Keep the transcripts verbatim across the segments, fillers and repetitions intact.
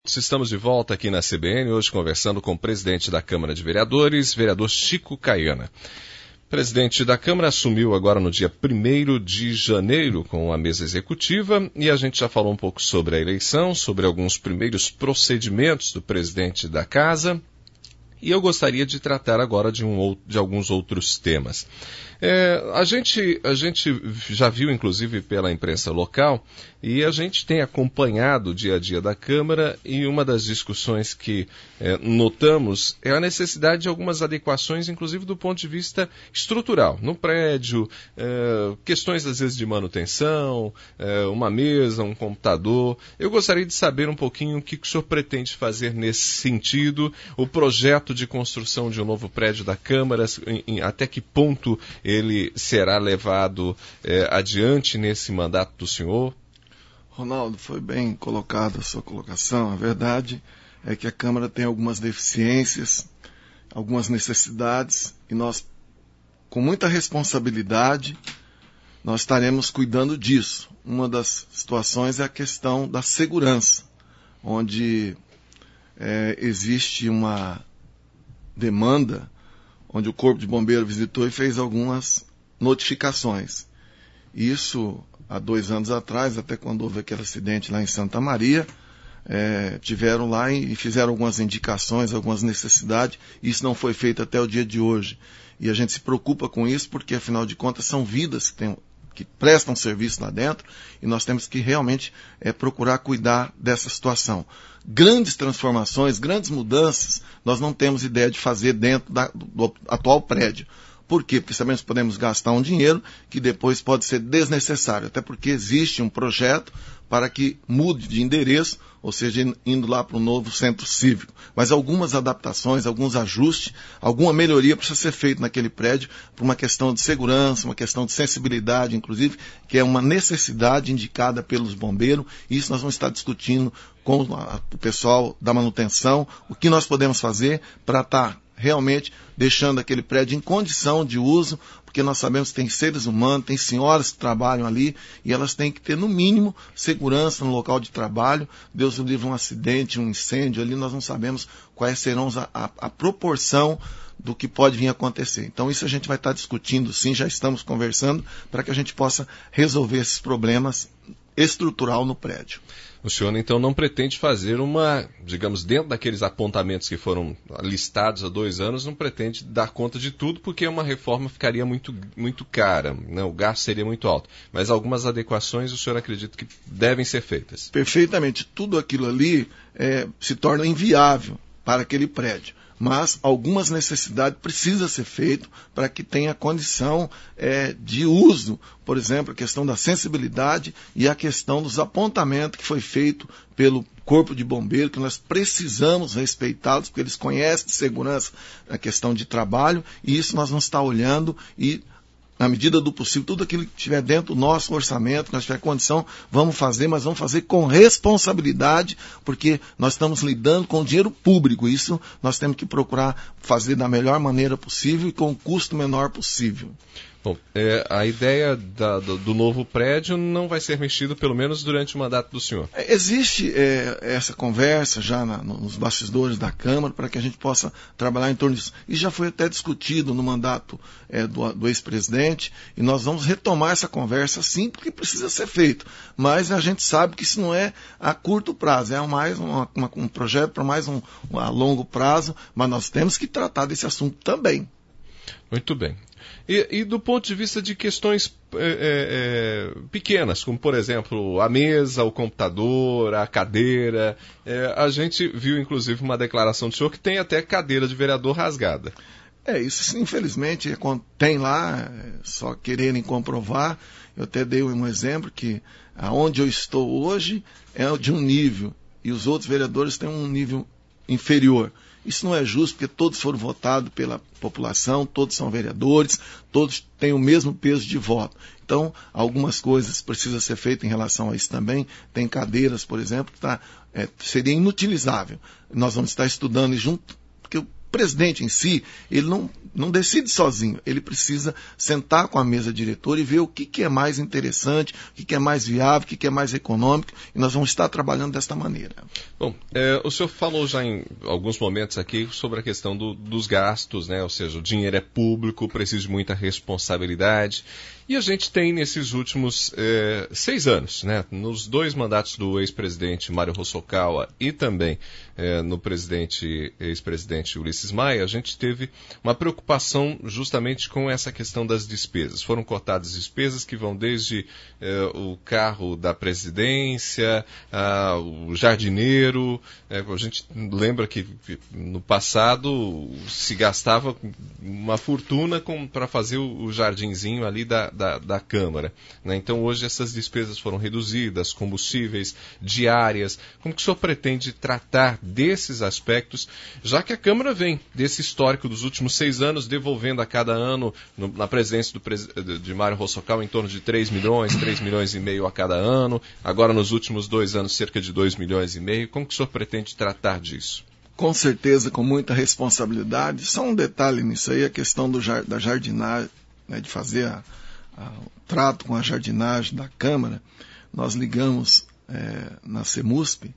Estamos de volta aqui na C B N, hoje conversando com o presidente da Câmara de Vereadores, vereador Chico Kayana. O presidente da Câmara assumiu agora no dia primeiro de janeiro com a mesa executiva e a gente já falou um pouco sobre a eleição, sobre alguns primeiros procedimentos do presidente da Casa. E eu gostaria de tratar agora de, um, de alguns outros temas. É, a, gente, a gente já viu, inclusive, pela imprensa local, e a gente tem acompanhado o dia a dia da Câmara, e uma das discussões que é, notamos é a necessidade de algumas adequações, inclusive do ponto de vista estrutural, no prédio, é, questões às vezes de manutenção, é, uma mesa, um computador. Eu gostaria de saber um pouquinho o que o senhor pretende fazer nesse sentido, o projeto de construção de um novo prédio da Câmara, em, em, até que ponto ele será levado é, adiante nesse mandato do senhor? Ronaldo, foi bem colocada a sua colocação. A verdade é que a Câmara tem algumas deficiências, algumas necessidades, e nós, com muita responsabilidade, nós estaremos cuidando disso. Uma das situações é a questão da segurança, onde é, existe uma demanda, onde o Corpo de Bombeiro visitou e fez algumas notificações. Isso, há dois anos atrás, até quando houve aquele acidente lá em Santa Maria, é, tiveram lá e fizeram algumas indicações, algumas necessidades, e isso não foi feito até o dia de hoje. E a gente se preocupa com isso porque, afinal de contas, são vidas que, tem, que prestam serviço lá dentro, e nós temos que realmente é, procurar cuidar dessa situação. Grandes transformações, grandes mudanças, nós não temos ideia de fazer dentro da, do atual prédio. Por quê? Porque sabemos que podemos gastar um dinheiro que depois pode ser desnecessário, até porque existe um projeto para que mude de endereço, ou seja, indo lá para um novo centro cívico. Mas algumas adaptações, alguns ajustes, alguma melhoria precisa ser feita naquele prédio por uma questão de segurança, uma questão de sensibilidade, inclusive, que é uma necessidade indicada pelos bombeiros, e isso nós vamos estar discutindo com o pessoal da manutenção, o que nós podemos fazer para estar realmente deixando aquele prédio em condição de uso, porque nós sabemos que tem seres humanos, tem senhoras que trabalham ali, e elas têm que ter, no mínimo, segurança no local de trabalho. Deus o livre, um acidente, um incêndio ali, nós não sabemos quais serão a, a, a proporção do que pode vir a acontecer. Então isso a gente vai estar discutindo sim, já estamos conversando, para que a gente possa resolver esses problemas estrutural no prédio. O senhor, então, não pretende fazer uma, digamos, dentro daqueles apontamentos que foram listados há dois anos, não pretende dar conta de tudo, porque uma reforma ficaria muito, muito cara, né? O gasto seria muito alto. Mas algumas adequações o senhor acredita que devem ser feitas? Perfeitamente. Tudo aquilo ali é, se torna inviável para aquele prédio. Mas algumas necessidades precisam ser feitas para que tenha condição é, de uso. Por exemplo, a questão da sensibilidade e a questão dos apontamentos que foi feito pelo Corpo de Bombeiro, que nós precisamos respeitá-los, porque eles conhecem de segurança a questão de trabalho, e isso nós vamos estar olhando e, na medida do possível, tudo aquilo que estiver dentro do nosso orçamento, que nós tiver condição, vamos fazer, mas vamos fazer com responsabilidade, porque nós estamos lidando com dinheiro público. Isso nós temos que procurar fazer da melhor maneira possível e com o custo menor possível. Bom, é, a ideia da, do, do novo prédio não vai ser mexido, pelo menos durante o mandato do senhor. Existe é, essa conversa já na, nos bastidores da Câmara para que a gente possa trabalhar em torno disso. E já foi até discutido no mandato é, do, do ex-presidente, e nós vamos retomar essa conversa sim, porque precisa ser feito. Mas a gente sabe que isso não é a curto prazo, é mais uma, uma, um projeto para mais um, um a longo prazo, mas nós temos que tratar desse assunto também. Muito bem. E, e do ponto de vista de questões é, é, pequenas, como por exemplo a mesa, o computador, a cadeira, é, a gente viu inclusive uma declaração do senhor que tem até cadeira de vereador rasgada. É, isso infelizmente tem lá, só quererem comprovar. Eu até dei um exemplo que aonde eu estou hoje é de um nível e os outros vereadores têm um nível inferior. Isso não é justo, porque todos foram votados pela população, todos são vereadores, todos têm o mesmo peso de voto. Então, algumas coisas precisam ser feitas em relação a isso também. Tem cadeiras, por exemplo, que tá, é, seria inutilizável. Nós vamos estar estudando junto, porque presidente em si, ele não, não decide sozinho, ele precisa sentar com a mesa diretora e ver o que, que é mais interessante, o que, que é mais viável, o que, que é mais econômico, e nós vamos estar trabalhando desta maneira. Bom, é, o senhor falou já em alguns momentos aqui sobre a questão do, dos gastos, né? Ou seja, o dinheiro é público, precisa de muita responsabilidade. E a gente tem nesses últimos eh, seis anos, né, nos dois mandatos do ex-presidente Mário Hosokawa e também eh, no presidente, ex-presidente Ulisses Maia, a gente teve uma preocupação justamente com essa questão das despesas. Foram cortadas despesas que vão desde eh, o carro da presidência, a, o jardineiro. Eh, a gente lembra que no passado se gastava uma fortuna para fazer o, o jardinzinho ali da Da, da Câmara, né? Então hoje essas despesas foram reduzidas, combustíveis, diárias. Como que o senhor pretende tratar desses aspectos, já que a Câmara vem desse histórico dos últimos seis anos, devolvendo a cada ano, no, na presidência do, de Mário Hosokawa, em torno de três milhões, três milhões e meio a cada ano, agora nos últimos dois anos cerca de dois milhões e meio. Como que o senhor pretende tratar disso? Com certeza, com muita responsabilidade. Só um detalhe nisso aí, a questão do, da jardinagem, né, de fazer a o trato com a jardinagem da Câmara. Nós ligamos é, na CEMUSP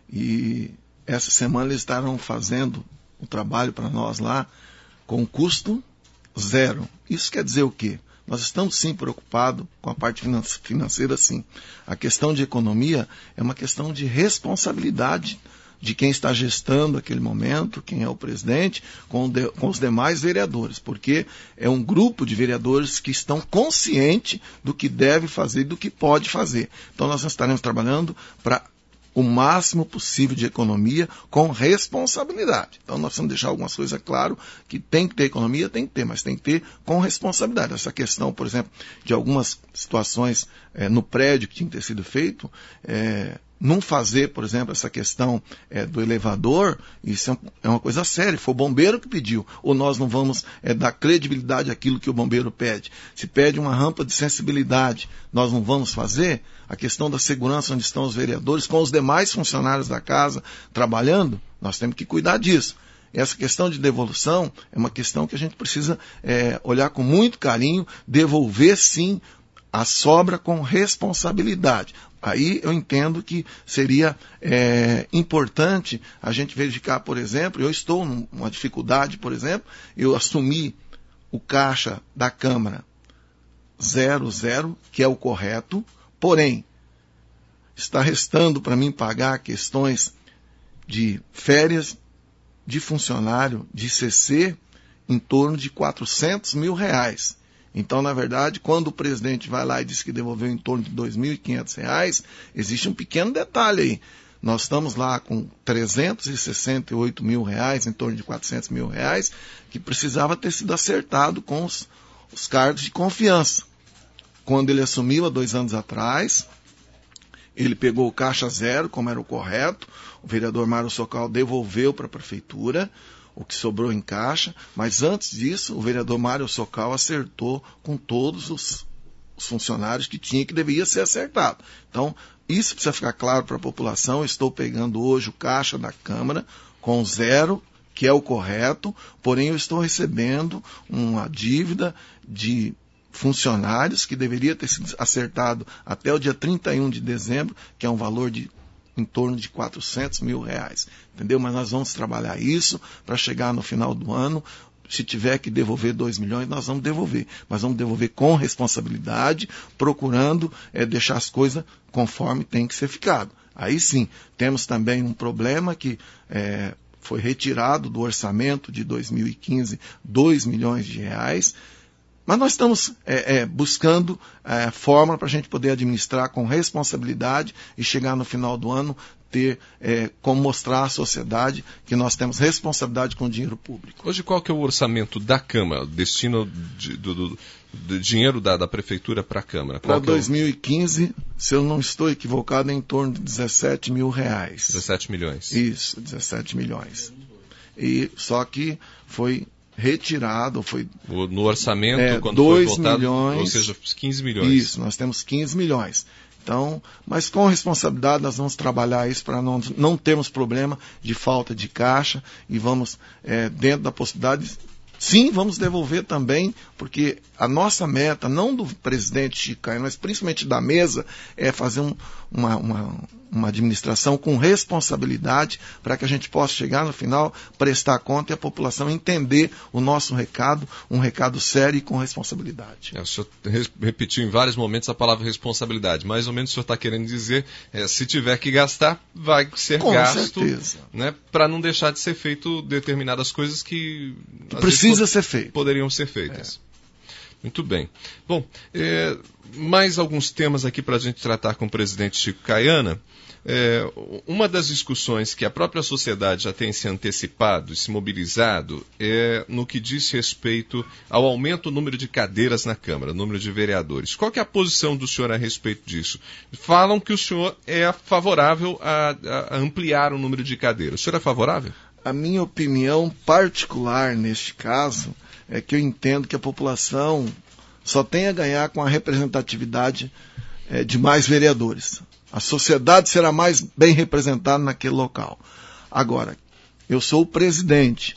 e essa semana eles estarão fazendo o trabalho para nós lá com custo zero. Isso quer dizer o quê? Nós estamos sim preocupados com a parte financeira, sim. A questão de economia é uma questão de responsabilidade de quem está gestando aquele momento, quem é o presidente, com, de, com os demais vereadores, porque é um grupo de vereadores que estão conscientes do que deve fazer e do que pode fazer. Então nós estaremos trabalhando para o máximo possível de economia com responsabilidade. Então nós vamos deixar algumas coisas claras, que tem que ter economia, tem que ter, mas tem que ter com responsabilidade. Essa questão, por exemplo, de algumas situações é, no prédio que tinha que ter sido feito, é, não fazer, por exemplo, essa questão é, do elevador, isso é, é uma coisa séria, foi o bombeiro que pediu, ou nós não vamos é, dar credibilidade àquilo que o bombeiro pede. Se pede uma rampa de sensibilidade, nós não vamos fazer? A questão da segurança, onde estão os vereadores, com os demais funcionários da casa trabalhando, nós temos que cuidar disso. Essa questão de devolução é uma questão que a gente precisa é, olhar com muito carinho, devolver sim a sobra com responsabilidade. Aí eu entendo que seria é, importante a gente verificar, por exemplo, eu estou numa dificuldade, por exemplo, eu assumi o caixa da Câmara zero, zero, que é o correto, porém, está restando para mim pagar questões de férias de funcionário, de C C, em torno de quatrocentos mil reais. Então, na verdade, quando o presidente vai lá e diz que devolveu em torno de dois mil e quinhentos reais, existe um pequeno detalhe aí. Nós estamos lá com trezentos e sessenta e oito mil reais, em torno de quatrocentos mil reais, que precisava ter sido acertado com os, os cargos de confiança. Quando ele assumiu há dois anos atrás, ele pegou o caixa zero, como era o correto, o vereador Mário Hosokawa devolveu para a prefeitura o que sobrou em caixa, mas antes disso, o vereador Mário Hosokawa acertou com todos os, os funcionários que tinha que deveria ser acertado. Então, isso precisa ficar claro para a população. Eu estou pegando hoje o caixa da Câmara com zero, que é o correto, porém eu estou recebendo uma dívida de funcionários que deveria ter sido acertado até o dia trinta e um de dezembro, que é um valor de em torno de quatrocentos mil reais, entendeu? Mas nós vamos trabalhar isso para chegar no final do ano. Se tiver que devolver dois milhões, nós vamos devolver. Mas vamos devolver com responsabilidade, procurando é, deixar as coisas conforme tem que ser ficado. Aí sim, temos também um problema que é, foi retirado do orçamento de dois mil e quinze, dois milhões de reais. Mas nós estamos é, é, buscando é, fórmula para a gente poder administrar com responsabilidade e chegar no final do ano ter é, como mostrar à sociedade que nós temos responsabilidade com o dinheiro público. Hoje qual que é o orçamento da Câmara, o destino de, do, do, do dinheiro da, da Prefeitura para a Câmara? Para dois mil e quinze, é o... se eu não estou equivocado, é em torno de dezessete mil reais. dezessete milhões. Isso, dezessete milhões. E, só que foi retirado, foi... No orçamento, é, quando dois foi votado, milhões, ou seja, quinze milhões. Isso, nós temos quinze milhões. Então, mas com responsabilidade nós vamos trabalhar isso para não, não termos problema de falta de caixa e vamos, é, dentro da possibilidade, sim, vamos devolver também, porque a nossa meta, não do presidente Chico Caiana, mas principalmente da mesa, é fazer um, uma, uma, uma administração com responsabilidade para que a gente possa chegar no final, prestar conta e a população entender o nosso recado, um recado sério e com responsabilidade. É, o senhor repetiu em vários momentos a palavra responsabilidade. Mais ou menos o senhor está querendo dizer, é, se tiver que gastar, vai ser com gasto, certeza, né, para não deixar de ser feito determinadas coisas que, que precisa ser feito. Poderiam ser feitas. É. Muito bem. Bom, é, mais alguns temas aqui para a gente tratar com o presidente Chico Caiana. É, uma das discussões que a própria sociedade já tem se antecipado e se mobilizado é no que diz respeito ao aumento do número de cadeiras na Câmara, número de vereadores. Qual que é a posição do senhor a respeito disso? Falam que o senhor é favorável a, a ampliar o número de cadeiras. O senhor é favorável? A minha opinião particular neste caso é que eu entendo que a população só tem a ganhar com a representatividade é, de mais vereadores. A sociedade será mais bem representada naquele local. Agora, eu sou o presidente.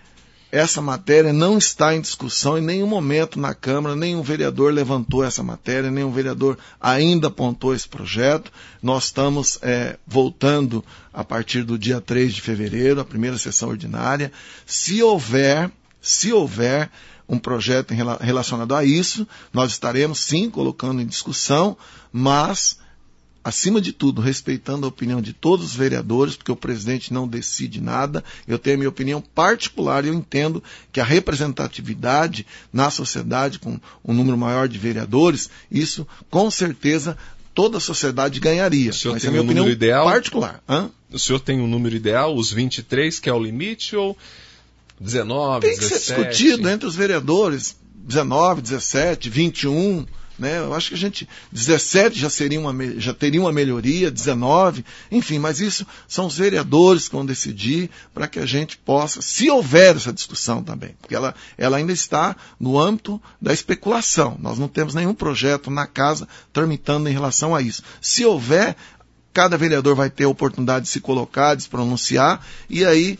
Essa matéria não está em discussão em nenhum momento na Câmara, nenhum vereador levantou essa matéria, nenhum vereador ainda apontou esse projeto. Nós estamos é, voltando a partir do dia três de fevereiro, a primeira sessão ordinária. Se houver, se houver um projeto relacionado a isso, nós estaremos sim colocando em discussão, mas, acima de tudo, respeitando a opinião de todos os vereadores, porque o presidente não decide nada. Eu tenho a minha opinião particular e eu entendo que a representatividade na sociedade, com um número maior de vereadores, isso, com certeza, toda a sociedade ganharia. O senhor Mas tem é a minha um opinião número ideal? particular. Hã? O senhor tem um número ideal, os vinte e três, que é o limite, ou dezenove, tem que dezessete? ser discutido entre os vereadores, dezenove, dezessete, vinte e um... Né? Eu acho que a gente, dezessete já, seria uma, já teria uma melhoria, dezenove, enfim, mas isso são os vereadores que vão decidir para que a gente possa, se houver essa discussão também, porque ela, ela ainda está no âmbito da especulação, nós não temos nenhum projeto na casa tramitando em relação a isso. Se houver, cada vereador vai ter a oportunidade de se colocar, de se pronunciar, e aí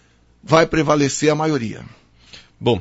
vai prevalecer a maioria. Bom,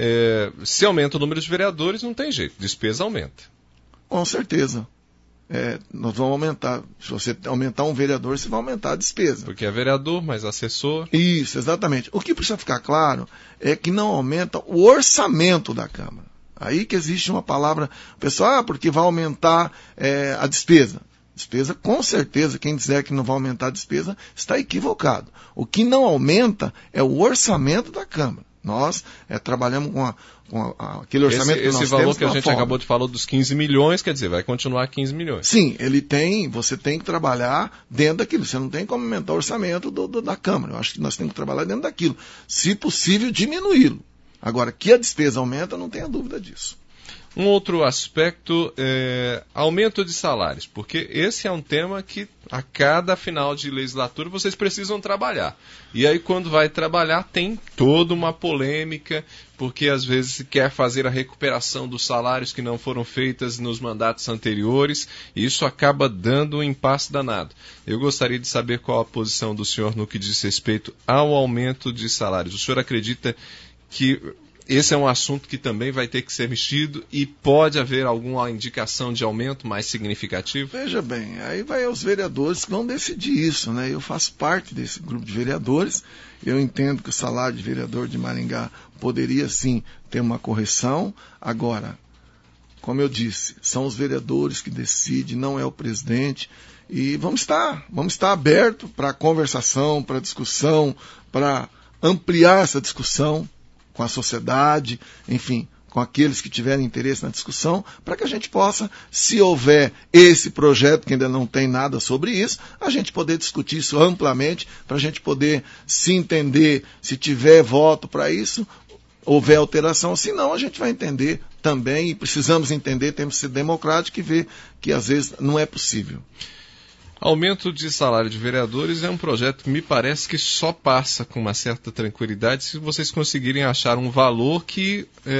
é, se aumenta o número de vereadores, não tem jeito, despesa aumenta. Com certeza. É, nós vamos aumentar. Se você aumentar um vereador, você vai aumentar a despesa. Porque é vereador, mais assessor. Isso, exatamente. O que precisa ficar claro é que não aumenta o orçamento da Câmara. Aí que existe uma palavra, o pessoal, ah, porque vai aumentar é, a despesa. Despesa, com certeza, quem disser que não vai aumentar a despesa está equivocado. O que não aumenta é o orçamento da Câmara. Nós é, trabalhamos com, a, com a, a, aquele orçamento esse, que nós temos. Esse valor que a gente forma. acabou de falar dos quinze milhões, quer dizer, vai continuar quinze milhões. Sim, ele tem, você tem que trabalhar dentro daquilo. Você não tem como aumentar o orçamento do, do, da Câmara. Eu acho que nós temos que trabalhar dentro daquilo. Se possível, diminuí-lo. Agora, que a despesa aumenta, não tenha dúvida disso. Um outro aspecto é aumento de salários, porque esse é um tema que a cada final de legislatura vocês precisam trabalhar. E aí quando vai trabalhar tem toda uma polêmica, porque às vezes se quer fazer a recuperação dos salários que não foram feitas nos mandatos anteriores, e isso acaba dando um impasse danado. Eu gostaria de saber qual a posição do senhor no que diz respeito ao aumento de salários. O senhor acredita que esse é um assunto que também vai ter que ser mexido e pode haver alguma indicação de aumento mais significativo? Veja bem, aí vai os vereadores que vão decidir isso, né? Eu faço parte desse grupo de vereadores, eu entendo que o salário de vereador de Maringá poderia sim ter uma correção. Agora, como eu disse, são os vereadores que decidem, não é o presidente, e vamos estar, vamos estar abertos para conversação, para discussão, para ampliar essa discussão com a sociedade, enfim, com aqueles que tiverem interesse na discussão, para que a gente possa, se houver esse projeto, que ainda não tem nada sobre isso, a gente poder discutir isso amplamente, para a gente poder se entender, se tiver voto para isso, houver alteração, senão a gente vai entender também, e precisamos entender, temos que ser democráticos e ver que às vezes não é possível. Aumento de salário de vereadores é um projeto que me parece que só passa com uma certa tranquilidade se vocês conseguirem achar um valor que é,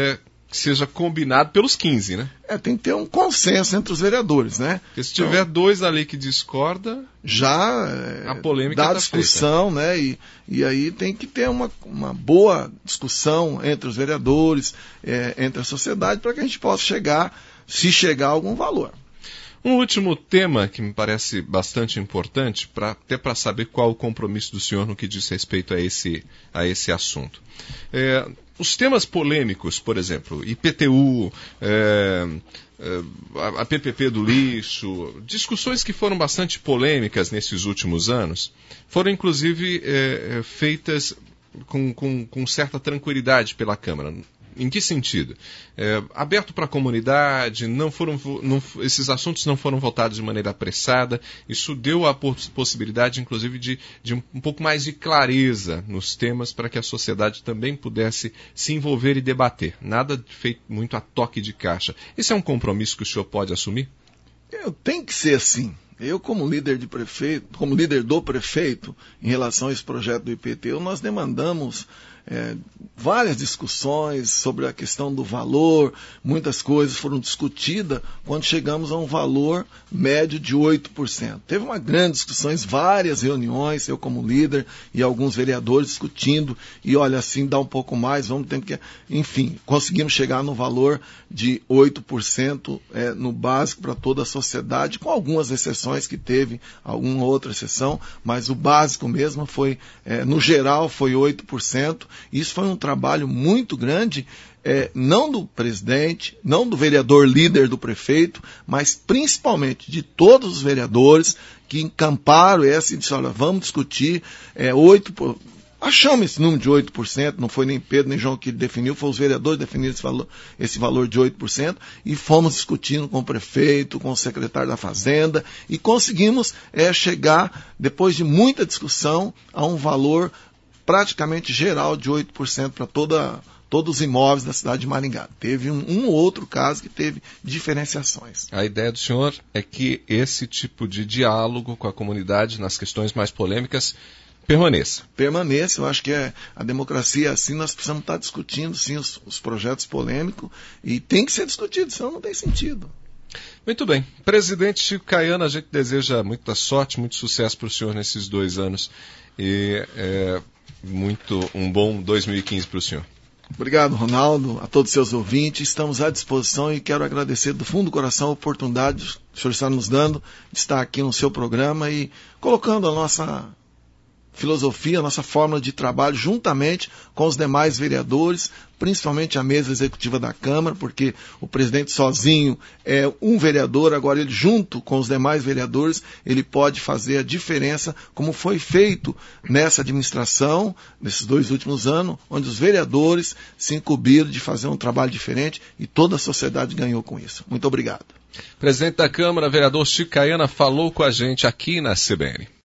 que seja combinado pelos quinze, né? É, tem que ter um consenso entre os vereadores, né? Porque se tiver então, dois ali que discordam, já a polêmica dá tá discussão, feita. né? E, e aí tem que ter uma, uma boa discussão entre os vereadores, é, entre a sociedade, para que a gente possa chegar, se chegar a algum valor. Um último tema que me parece bastante importante, pra, até para saber qual o compromisso do senhor no que diz respeito a esse, a esse assunto. É, os temas polêmicos, por exemplo, I P T U, é, é, a P P P do lixo, discussões que foram bastante polêmicas nesses últimos anos, foram inclusive é, feitas com, com, com certa tranquilidade pela Câmara. Em que sentido? É, aberto para a comunidade, não foram, não, esses assuntos não foram votados de maneira apressada, isso deu a possibilidade, inclusive, de, de um, um pouco mais de clareza nos temas para que a sociedade também pudesse se envolver e debater. Nada feito muito a toque de caixa. Esse é um compromisso que o senhor pode assumir? Eu, tem que ser assim. Eu, como líder de prefeito, como líder do prefeito, em relação a esse projeto do I P T U, nós demandamos É, várias discussões sobre a questão do valor, muitas coisas foram discutidas quando chegamos a um valor médio de oito por cento. Teve uma grande discussão, várias reuniões, eu como líder e alguns vereadores discutindo, e olha, assim dá um pouco mais, vamos ter que... Enfim, conseguimos chegar no valor de oito por cento é, no básico para toda a sociedade, com algumas exceções que teve, alguma outra exceção, mas o básico mesmo foi, é, no geral, foi oito por cento. Isso foi um trabalho muito grande, é, não do presidente, não do vereador líder do prefeito, mas principalmente de todos os vereadores que encamparam essa e disseram, olha, vamos discutir é, oito por cento. Achamos esse número de oito por cento, não foi nem Pedro nem João que definiu, foi os vereadores que definiram esse valor, esse valor de oito por cento, e fomos discutindo com o prefeito, com o secretário da Fazenda, e conseguimos é, chegar, depois de muita discussão, a um valor praticamente geral de oito por cento para toda, todos os imóveis da cidade de Maringá. Teve um, um ou outro caso que teve diferenciações. A ideia do senhor é que esse tipo de diálogo com a comunidade nas questões mais polêmicas permaneça. Permaneça, eu acho que é, a democracia é assim, nós precisamos estar discutindo sim os, os projetos polêmicos e tem que ser discutido, senão não tem sentido. Muito bem. Presidente Chico Kayana, a gente deseja muita sorte, muito sucesso para o senhor nesses dois anos e é, muito um bom dois mil e quinze para o senhor. Obrigado, Ronaldo, a todos os seus ouvintes. Estamos à disposição e quero agradecer do fundo do coração a oportunidade que o senhor está nos dando de estar aqui no seu programa e colocando a nossa filosofia, a nossa fórmula de trabalho juntamente com os demais vereadores, principalmente a mesa executiva da Câmara, porque o presidente sozinho é um vereador, agora ele junto com os demais vereadores, ele pode fazer a diferença, como foi feito nessa administração, nesses dois últimos anos, onde os vereadores se incumbiram de fazer um trabalho diferente e toda a sociedade ganhou com isso. Muito obrigado. Presidente da Câmara, vereador Chico Kayana, falou com a gente aqui na C B N.